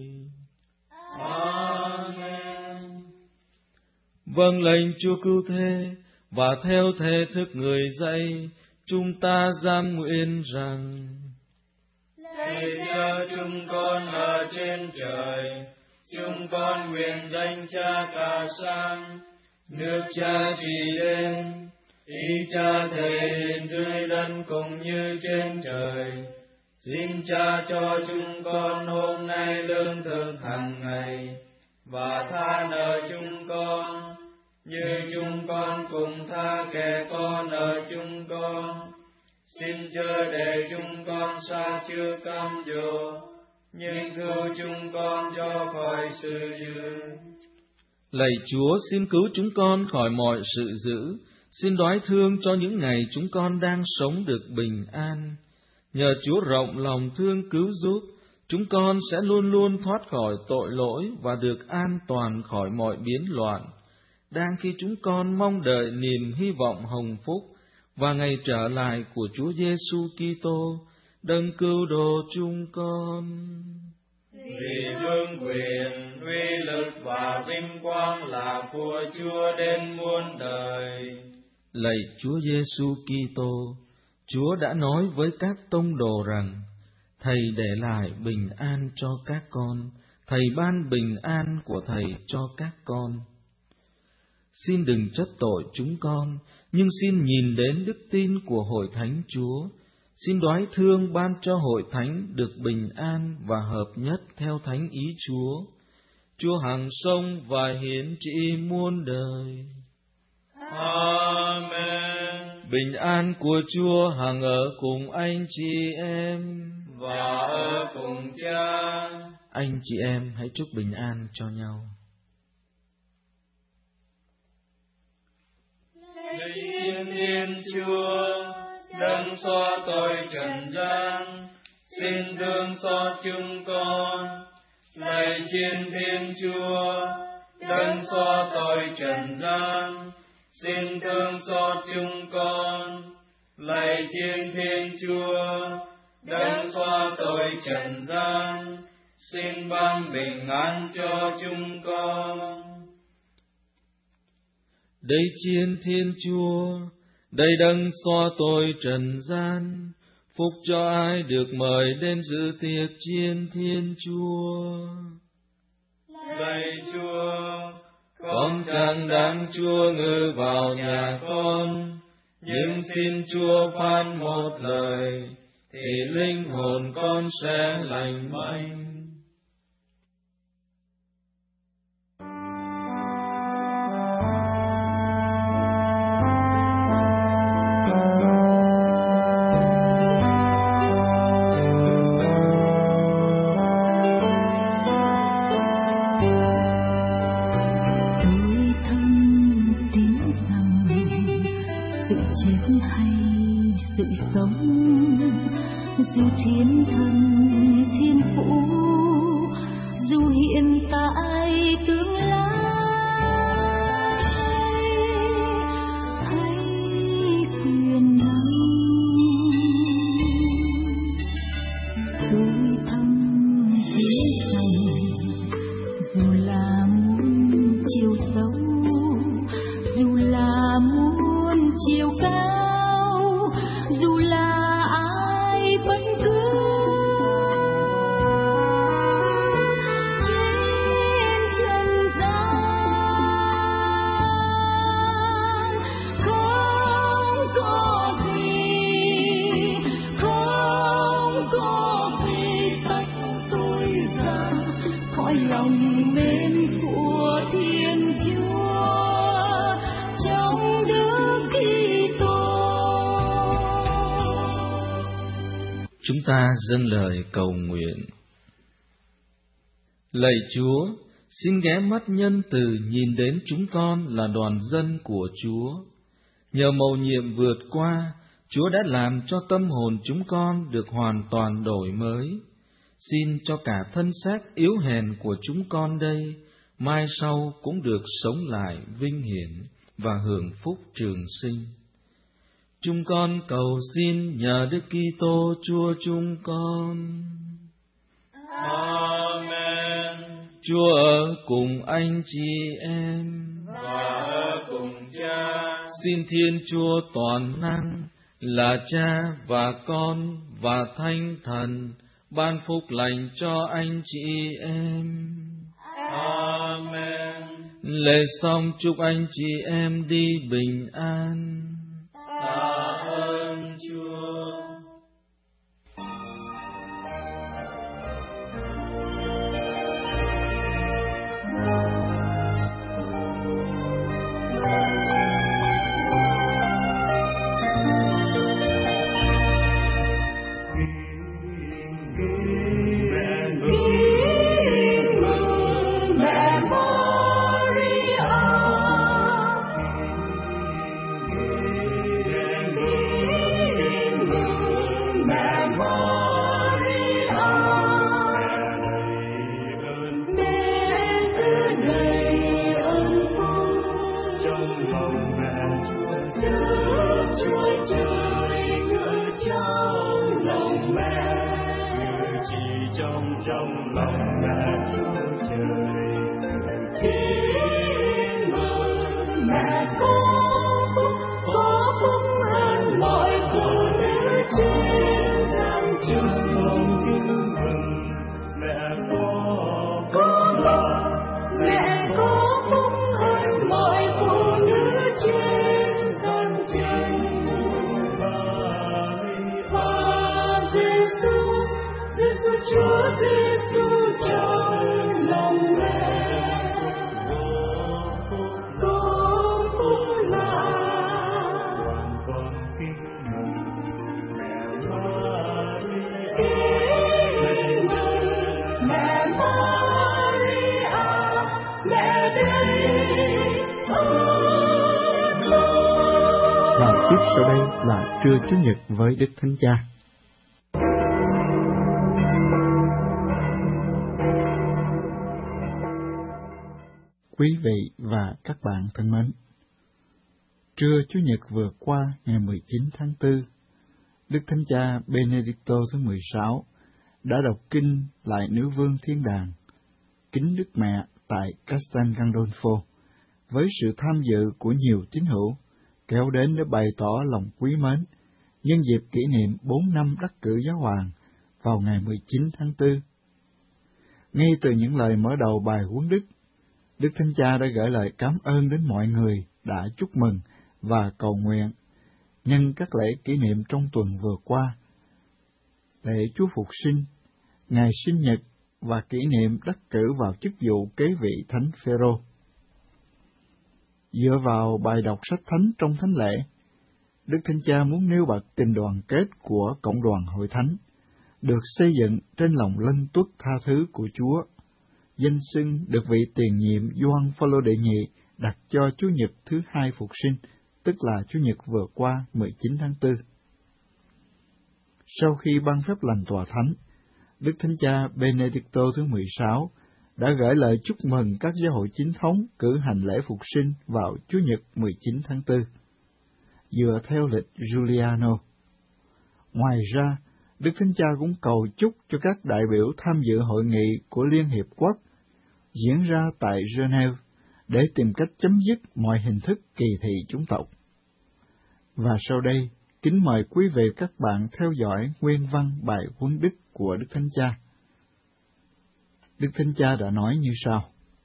Amen. Vâng lệnh Chúa cứu thế, và theo thể thức người dạy, chúng ta giam nguyện rằng: Lạy Cha chúng con ở trên trời, chúng con nguyện danh Cha cả sang, nước Cha trị đến, Ý Cha thể hiện dưới đất cũng như trên trời. Xin Cha cho chúng con hôm nay lương thực hàng ngày, và tha nợ chúng con, như chúng con cùng tha kẻ có nợ chúng con. Xin chớ để chúng con sa trước cám dỗ, nhưng cứu chúng con cho khỏi sự dữ. Lạy Chúa, xin cứu chúng con khỏi mọi sự dữ. Xin đoái thương cho những ngày chúng con đang sống được bình an. Nhờ Chúa rộng lòng thương cứu giúp, chúng con sẽ luôn luôn thoát khỏi tội lỗi và được an toàn khỏi mọi biến loạn. Đang khi chúng con mong đợi niềm hy vọng hồng phúc và ngày trở lại của Chúa Giêsu Kitô, đấng cứu độ chúng con. Vì vương quyền, uy lực và vinh quang là của Chúa đến muôn đời. Lạy Chúa Giêsu Kitô, Chúa đã nói với các tông đồ rằng: Thầy để lại bình an cho các con, Thầy ban bình an của Thầy cho các con. Xin đừng trách tội chúng con, nhưng xin nhìn đến đức tin của Hội Thánh Chúa. Xin đoái thương ban cho Hội Thánh được bình an và hợp nhất theo thánh ý Chúa. Chúa hằng sống và hiển trị muôn đời. Amen. Bình an của Chúa hằng ở cùng anh chị em và ở cùng Cha. Anh chị em hãy chúc bình an cho nhau. Lạy Thiên Chúa, đấng xóa tội trần gian, xin thương xót chúng con. Lạy Thiên Chúa, đấng xóa tội trần gian, xin thương xót chúng con. Lạy Thiên Chúa, đấng xóa tội trần gian, xin ban bình an cho chúng con. Đây Chiên Thiên Chúa, đây đấng xóa tội trần gian, phúc cho ai được mời đến dự tiệc Chiên Thiên Chúa. Lạy Chúa, con chẳng đáng Chúa ngự vào nhà con, nhưng xin Chúa phán một lời, thì linh hồn con sẽ lành mạnh. Dù thiên thần thiên phụ, dù hiện tại tương lai, hãy quyền năng tôi thầm biết rằng, dù là muôn chiều sâu, dù là muôn chiều cao, dù là bất cứ trên trần gian, không có gì tách tôi ra khỏi lòng mến của Thiên Chúa trong Đức Kitô. Chúng ta dâng lời cầu nguyện. Lạy Chúa, xin ghé mắt nhân từ nhìn đến chúng con là đoàn dân của Chúa. Nhờ mầu nhiệm vượt qua, Chúa đã làm cho tâm hồn chúng con được hoàn toàn đổi mới. Xin cho cả thân xác yếu hèn của chúng con đây, mai sau cũng được sống lại vinh hiển và hưởng phúc trường sinh. Chúng con cầu xin nhờ Đức Kitô Chúa chúng con. Amen. Chúa ở cùng anh chị em và ở cùng Cha. Xin Thiên Chúa toàn năng là Cha và Con và Thánh Thần ban phúc lành cho anh chị em. Amen. Lễ xong chúc anh chị em đi bình an. trong lòng mẹ Chúa Trời. Tin mừng mẹ có phúc hơn mọi phụ nữ trên giang trường. Tin mừng mẹ có Mẹ có phúc hơn mọi phụ nữ trên giang trường. Và Giêsu Chúa Giêsu trong lòng mẹ có phúc lạ. con kính mừng mẹ Maria. Kính mừng mẹ Maria, mẹ đây ơn con. Và tiếp sau đây là trưa Chủ nhật với Đức Thánh Cha. Quý vị và các bạn thân mến, trưa Chủ nhật vừa qua ngày 19 tháng 4, Đức Thánh Cha Benedicto thứ 16 đã đọc kinh lại Nữ Vương Thiên Đàng, kính Đức Mẹ tại Castel Gandolfo, với sự tham dự của nhiều tín hữu kéo đến để bày tỏ lòng quý mến nhân dịp kỷ niệm 4 năm đắc cử giáo hoàng vào ngày 19 tháng 4. Ngay từ những lời mở đầu bài huấn đức, Đức Thánh Cha đã gửi lời cảm ơn đến mọi người đã chúc mừng và cầu nguyện nhân các lễ kỷ niệm trong tuần vừa qua, lễ Chúa Phục Sinh, ngày sinh nhật và kỷ niệm đắc cử vào chức vụ kế vị Thánh Phêrô. Dựa vào bài đọc sách thánh trong thánh lễ, Đức Thánh Cha muốn nêu bật tình đoàn kết của cộng đoàn hội thánh, được xây dựng trên lòng lân tuất tha thứ của Chúa. Danh xưng được vị tiền nhiệm Gioan Phaolô đệ nhị đặt cho Chủ nhật thứ 2 Phục Sinh, tức là Chủ nhật vừa qua 19 tháng 4. Sau khi ban phép lành tòa thánh, Đức Thánh Cha Benedicto thứ 16 đã gửi lời chúc mừng các giáo hội chính thống cử hành lễ Phục Sinh vào Chủ nhật 19 tháng 4, dựa theo lịch Giuliano. Ngoài ra, Đức Thánh Cha cũng cầu chúc cho các đại biểu tham dự hội nghị của Liên Hiệp Quốc diễn ra tại Geneva để tìm cách chấm dứt mọi hình thức kỳ thị chủng tộc. Và sau đây, kính mời quý vị các bạn theo dõi nguyên văn bài huấn đức của Đức Thánh Cha. Đức Thánh Cha đã nói như sau: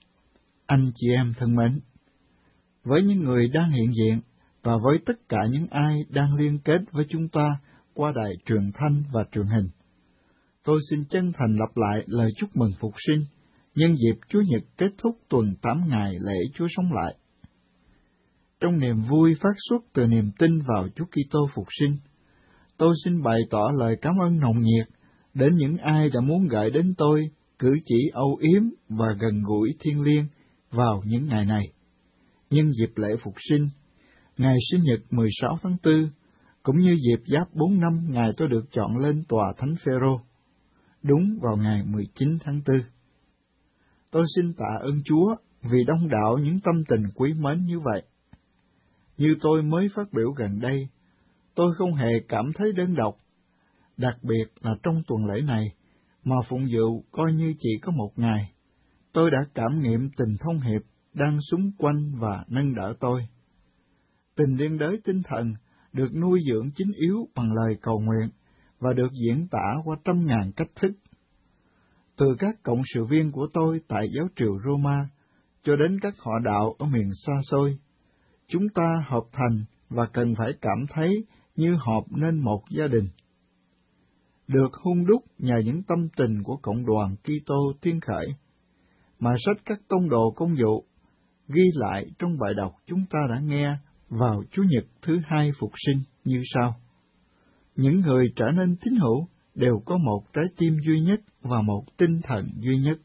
Anh chị em thân mến, với những người đang hiện diện và với tất cả những ai đang liên kết với chúng ta qua đài truyền thanh và truyền hình, tôi xin chân thành lặp lại lời chúc mừng Phục Sinh nhân dịp Chúa Nhật kết thúc tuần 8 ngày lễ Chúa sống lại. Trong niềm vui phát xuất từ niềm tin vào Chúa Kitô Phục Sinh, tôi xin bày tỏ lời cảm ơn nồng nhiệt đến những ai đã muốn gửi đến tôi cử chỉ âu yếm và gần gũi thiêng liêng vào những ngày này. Nhân dịp lễ Phục Sinh, ngày sinh nhật 16 tháng 4, cũng như dịp giáp 4 năm ngày tôi được chọn lên tòa Thánh Phêrô, đúng vào ngày 19 tháng 4. Tôi xin tạ ơn Chúa vì đông đảo những tâm tình quý mến như vậy. Như tôi mới phát biểu gần đây, tôi không hề cảm thấy đơn độc, đặc biệt là trong tuần lễ này, mà phụng vụ coi như chỉ có một ngày. Tôi đã cảm nghiệm tình thông hiệp đang xung quanh và nâng đỡ tôi. Tình liên đới tinh thần được nuôi dưỡng chính yếu bằng lời cầu nguyện và được diễn tả qua trăm ngàn cách thức. Từ các cộng sự viên của tôi tại giáo triều Roma cho đến các họ đạo ở miền xa xôi, chúng ta hợp thành và cần phải cảm thấy như họp nên một gia đình. Được hun đúc nhờ những tâm tình của cộng đoàn Kitô Thiên Khởi, mà sách các tông đồ công vụ ghi lại trong bài đọc chúng ta đã nghe vào Chủ nhật thứ 2 Phục Sinh như sau: Những người trở nên tín hữu đều có một trái tim duy nhất và một tinh thần duy nhất.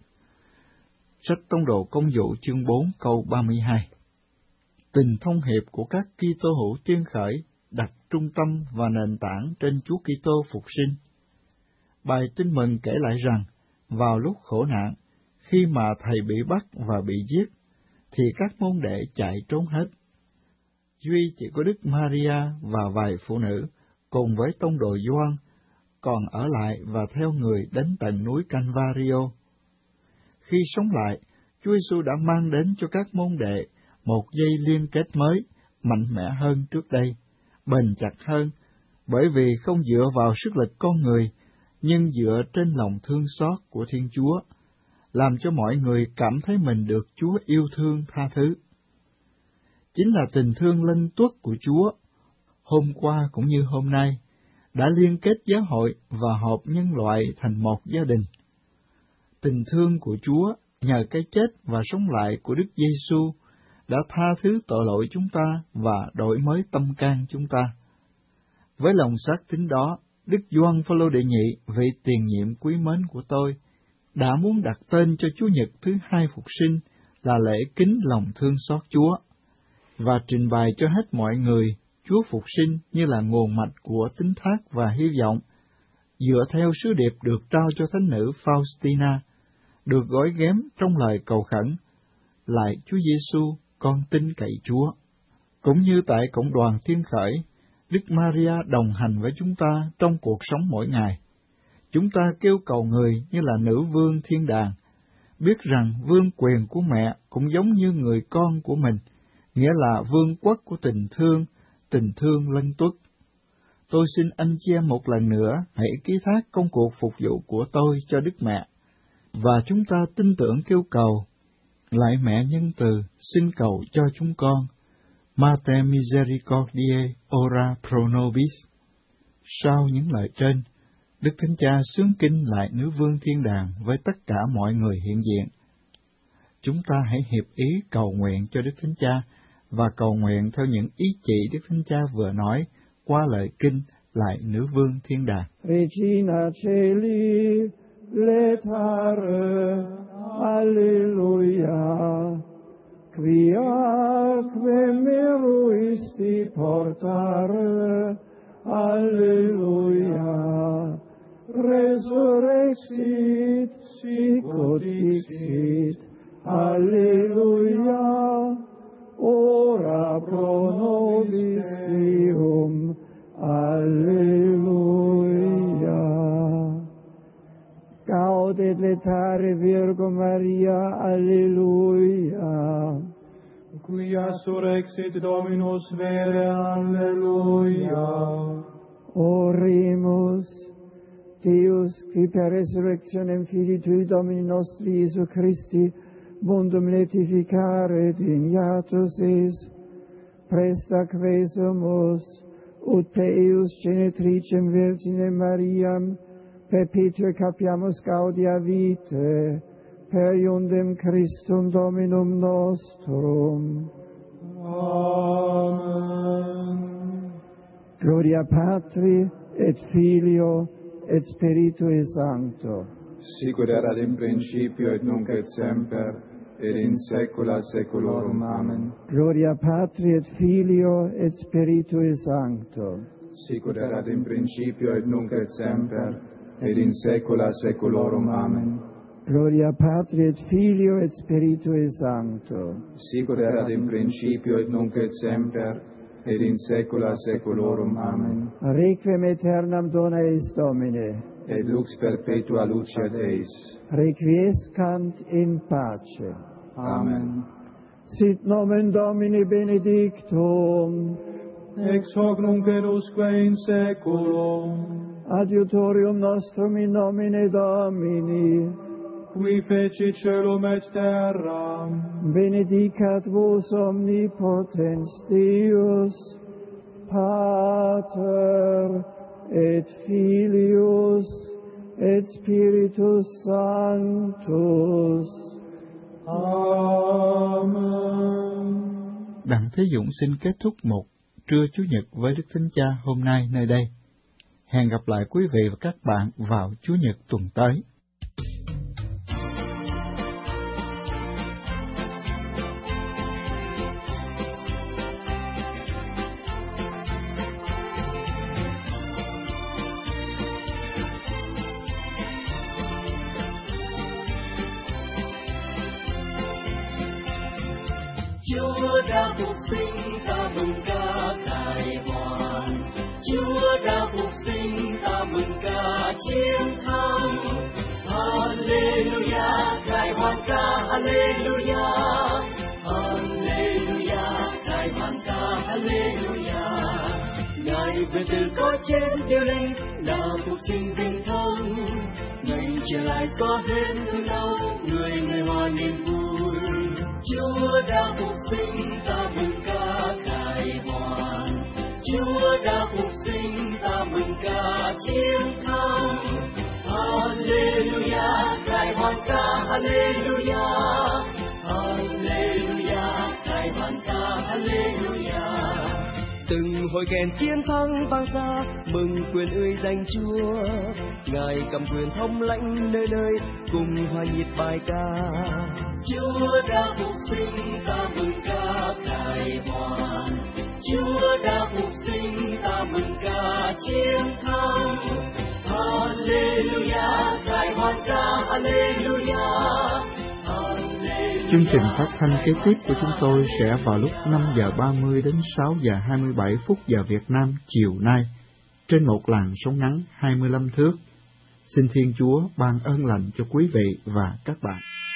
Sách tông đồ công vụ chương 4 câu 32. Tình thông hiệp của các Kitô hữu Thiên Khởi đặt trung tâm và nền tảng trên Chúa Kitô Phục Sinh. Bài tin mừng kể lại rằng, vào lúc khổ nạn, khi mà thầy bị bắt và bị giết, thì các môn đệ chạy trốn hết. Duy chỉ có Đức Maria và vài phụ nữ, cùng với tông đồ Gioan, còn ở lại và theo người đến tận núi Calvario. Khi sống lại, Chúa Giêsu đã mang đến cho các môn đệ một dây liên kết mới, mạnh mẽ hơn trước đây, bền chặt hơn, bởi vì không dựa vào sức lực con người, nhưng dựa trên lòng thương xót của Thiên Chúa, làm cho mọi người cảm thấy mình được Chúa yêu thương tha thứ. Chính là tình thương lân tuất của Chúa, hôm qua cũng như hôm nay, đã liên kết giáo hội và hợp nhân loại thành một gia đình. Tình thương của Chúa nhờ cái chết và sống lại của Đức Giêsu đã tha thứ tội lỗi chúng ta và đổi mới tâm can chúng ta. Với lòng xác tín đó, Đức Gioan Phaolô đệ nhị, vị tiền nhiệm quý mến của tôi, đã muốn đặt tên cho Chúa Nhật thứ hai phục sinh là lễ kính lòng thương xót Chúa, và trình bày cho hết mọi người Chúa phục sinh như là nguồn mạch của tín thác và hy vọng, dựa theo sứ điệp được trao cho thánh nữ Faustina, được gói ghém trong lời cầu khẩn: Lạy Chúa Giêsu, con tin cậy Chúa. Cũng như tại cộng đoàn Thiên Khởi, Đức Maria đồng hành với chúng ta trong cuộc sống mỗi ngày. Chúng ta kêu cầu người như là nữ vương thiên đàng, biết rằng vương quyền của mẹ cũng giống như người con của mình, nghĩa là vương quốc của tình thương lân tuất. Tôi xin anh chị em một lần nữa hãy ký thác công cuộc phục vụ của tôi cho Đức Mẹ, và chúng ta tin tưởng kêu cầu: Lạy Mẹ nhân từ, xin cầu cho chúng con. Mater misericordiae, ora pro nobis. Sau những lời trên, Đức Thánh Cha xướng kinh lại nữ vương thiên đàng với tất cả mọi người hiện diện. Chúng ta hãy hiệp ý cầu nguyện cho Đức Thánh Cha và cầu nguyện theo những ý chỉ Đức Thánh Cha vừa nói qua lời kinh lại nữ vương thiên đàng. Regina Celi, letare, alleluia, quiaque meruisti portare, alleluia, resurrexit, sicut dixit, alleluia, ora pro nobis Deum, alleluia. Gaudet letare Virgo Maria, alleluia. Quia surrexit Dominus vere, alleluia. Oremus, Deus, qui per resurrectionem Filii Tui Domini nostri Iesu Christi, mundum letificare dignatus es, presta quesumus, ut pe eius genetricem Virginem Mariam, perpetue capiamus gaudia vitae, per iundem Christum Dominum nostrum. Amen. Gloria Patri, et Filio, et Spiritui Sancto. Sicut erat in principio et nunc et semper, et in saecula saeculorum. Amen. Gloria Patri et Filio et Spiritui Sancto. Sicut erat in principio et nunc et semper, et in saecula saeculorum. Amen. Gloria Patri et Filio et Spiritui Sancto. Sicut erat in principio et nunc et semper, et in saecula saeculorum. Amen. Requiem aeternam dona eis Domine. Et lux perpetua luceat eis. Requiescant in pace. Amen. Sit nomen Domini benedictum. Ex hoc nunc et usque in saeculum. Adiutorium nostrum in nomine Domini. Qui feci celum et terram. Benedicat vos omnipotens Deus, Pater et Filius et Spiritus Sanctus. Amen. Đặng Thế Dũng xin kết thúc một trưa Chủ nhật với Đức Thánh Cha hôm nay nơi đây. Hẹn gặp lại quý vị và các bạn vào Chủ nhật tuần tới. Chúa đã phục sinh, ta mừng ca khải hoàn. Chúa đã phục sinh, ta mừng ca chiến thắng. Hallelujah, Ngài hoàng ca Hallelujah, Hallelujah, Ngài hoàng ca Hallelujah. Ngài về từ cõi trên điều linh là phục sinh vinh thông, Ngài trở lại xóa hết thương đau, người hòa niềm vui. Chúa đã phục sinh, ta mừng ca Ngài hoàng. Chúa đã phục sinh, ta mừng ca chiến thắng. Hallelujah, Ngài hoàng ca Hallelujah, Hallelujah, Ngài hoàng ca Hallelujah. Từng hồi kèn chiến thắng vang ra, mừng quyền ơi danh Chúa. Ngài cầm quyền thống lãnh nơi nơi, cùng hòa nhịp bài ca. Chúa đã phục sinh, ta mừng ca Ngài hoàng. Chúa đã phục sinh, ta mừng ca chiến thắng. Hallelujah, Ngài hoàng ca Hallelujah. Chương trình phát thanh kế tiếp của chúng tôi sẽ vào lúc 5 giờ 30 đến 6 giờ 27 phút giờ Việt Nam chiều nay, trên một làn sóng ngắn 25 thước. Xin Thiên Chúa ban ơn lành cho quý vị và các bạn.